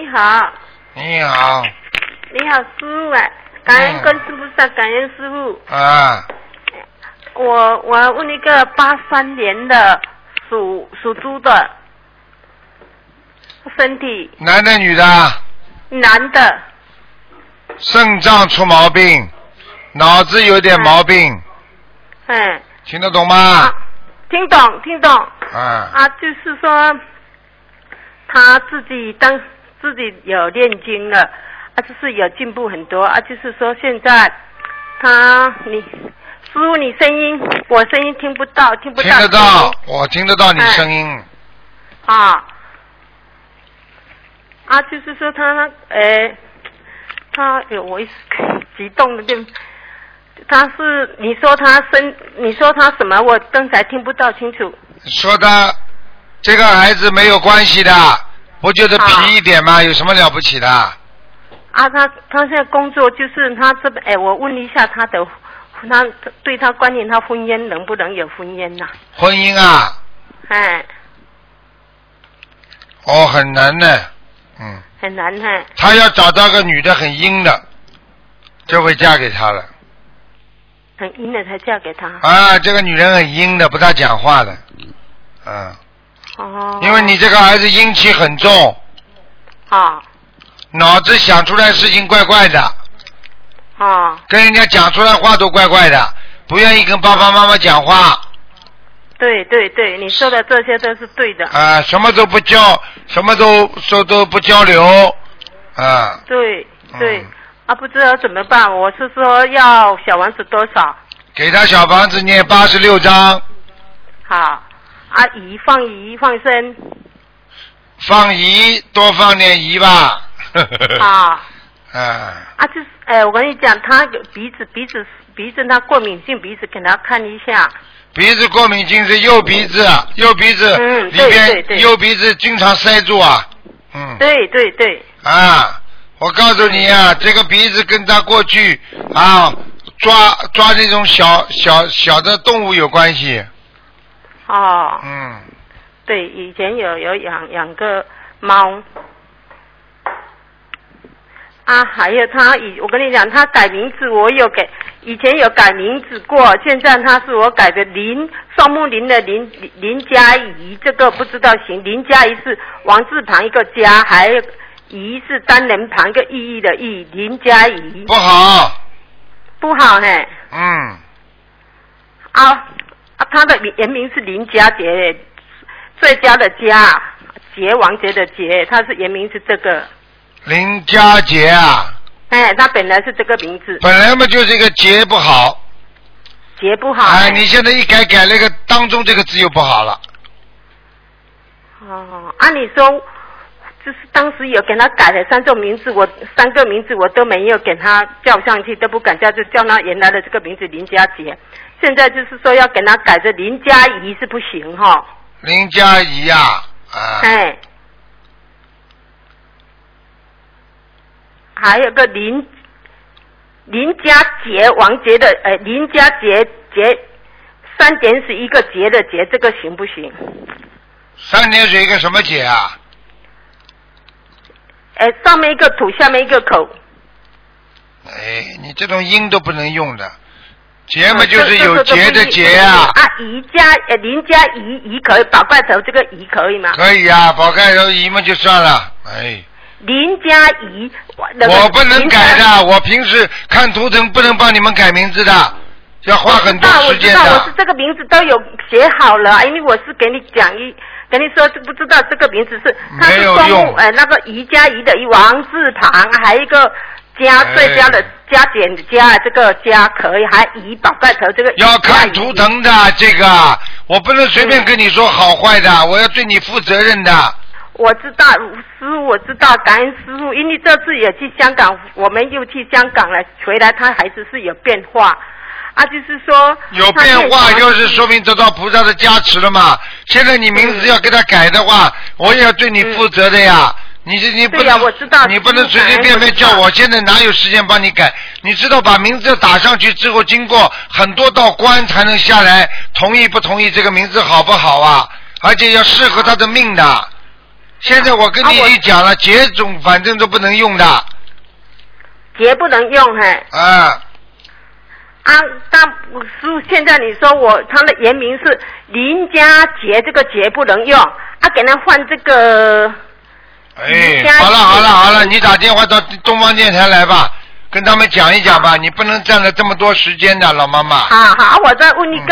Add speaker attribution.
Speaker 1: 好。
Speaker 2: 你好。
Speaker 1: 你好，师傅啊！感恩观世菩萨，感恩师傅。
Speaker 2: 啊。
Speaker 1: 我要问一个83年的属猪的身体。
Speaker 2: 男的女的？
Speaker 1: 男的。
Speaker 2: 肾脏出毛病，脑子有点毛病。
Speaker 1: 嗯。
Speaker 2: 听得懂吗？
Speaker 1: 啊、听懂。就是说他自己有念经了，就是有进步很多啊。就是说现在师傅，你我声音听不到。听得到，
Speaker 2: 我听得到你声音。
Speaker 1: 就是说我一时激动了点。你说他什么？我刚才听不到清楚。
Speaker 2: 说他这个孩子没有关系的，不就是皮一点吗？有什么了不起的？
Speaker 1: 他现在工作就是他这边，我问一下他对他观念，他婚姻能不能有婚姻呐？
Speaker 2: 婚姻啊？很难的，
Speaker 1: 很难
Speaker 2: 他要找到个女的很阴的，就会嫁给他了。
Speaker 1: 很阴的才嫁给他？
Speaker 2: 这个女人很阴的，不大讲话的，因为你这个孩子阴气很重。脑子想出来事情怪怪的。跟人家讲出来话都怪怪的，不愿意跟爸爸妈妈讲话。
Speaker 1: 对，你说的这些都是对的。
Speaker 2: 什么都不交，什么都不交流。
Speaker 1: 对。不知道怎么办？我是说要小房子多少？
Speaker 2: 给他小房子念86章。
Speaker 1: 好。放鱼放生。
Speaker 2: 放鱼多放点鱼吧。
Speaker 1: 我跟你讲，他有鼻子他过敏性鼻子，给他看一下。
Speaker 2: 鼻子过敏性是右鼻子里边右鼻子经常塞住啊。
Speaker 1: 对。
Speaker 2: 我告诉你啊，这个鼻子跟他过去抓那种小的动物有关系。对，
Speaker 1: 以前有养个猫。还有我跟你讲，他改名字，以前有改名字过，现在他是我改的双木林的林嘉怡，这个不知道行。林嘉怡是王字旁一个家，还有怡是单人旁一个意义的意，林嘉怡。
Speaker 2: 不好
Speaker 1: 他的原名是林家杰，最佳的佳，杰王杰的杰，他是原名是这个。
Speaker 2: 林家杰啊？
Speaker 1: 他本来是这个名字。
Speaker 2: 本来嘛就是一个杰不好。
Speaker 1: 杰不好。
Speaker 2: 你现在一改那个当中这个字又不好了。
Speaker 1: 你说就是当时有给他改了3种名字，3个名字我都没有给他叫上去，都不敢叫，就叫他原来的这个名字林家杰。现在就是说要给他改成林嘉怡是不行
Speaker 2: 林嘉怡啊。
Speaker 1: 还有个林家杰王杰的林家杰3点水一个杰的杰，这个行不行
Speaker 2: ？3点水一个什么杰啊？
Speaker 1: 上面一个土，下面一个口。
Speaker 2: 你这种音都不能用的，杰嘛就是有杰的杰啊。
Speaker 1: 林家怡可以，宝盖头这个怡可以吗？
Speaker 2: 可以啊，宝盖头怡嘛就算了。
Speaker 1: 林家怡，
Speaker 2: 我不能改的，我平时看图腾不能帮你们改名字的，要花很多时间的。
Speaker 1: 我是这个名字都有写好了，因为我是给你跟你说，不知道这个名字是它是双木那个宜家宜的宜王字旁，还有一个加最佳的加减的加，这个加可以，还宜宝盖头这个
Speaker 2: 要看图腾的，这个我不能随便跟你说好坏的，我要对你负责任的。
Speaker 1: 我知道，师傅，我知道，感恩师傅。因为这次也去香港，我们又去香港了，回来他孩子是有变化，就是说
Speaker 2: 有变化，就是说明得到菩萨的加持了嘛。现在你名字要给他改的话，我也要对你负责的呀。你不能，
Speaker 1: 我知道，
Speaker 2: 你不能随随便便叫我，现在哪有时间帮你改？你知道把名字打上去之后，经过很多道关才能下来，同意不同意这个名字好不好啊？而且要适合他的命的。 现在我跟你已经讲了，节种反正都不能用的。
Speaker 1: 节不能用嘿。
Speaker 2: 啊。
Speaker 1: 但师傅，现在你说他的原名是林家节，这个节不能用，给他换这个。
Speaker 2: 哎，好了，你打电话到东方电台来吧，跟他们讲一讲吧，你不能占了这么多时间的，老妈妈。
Speaker 1: 好，我再问一个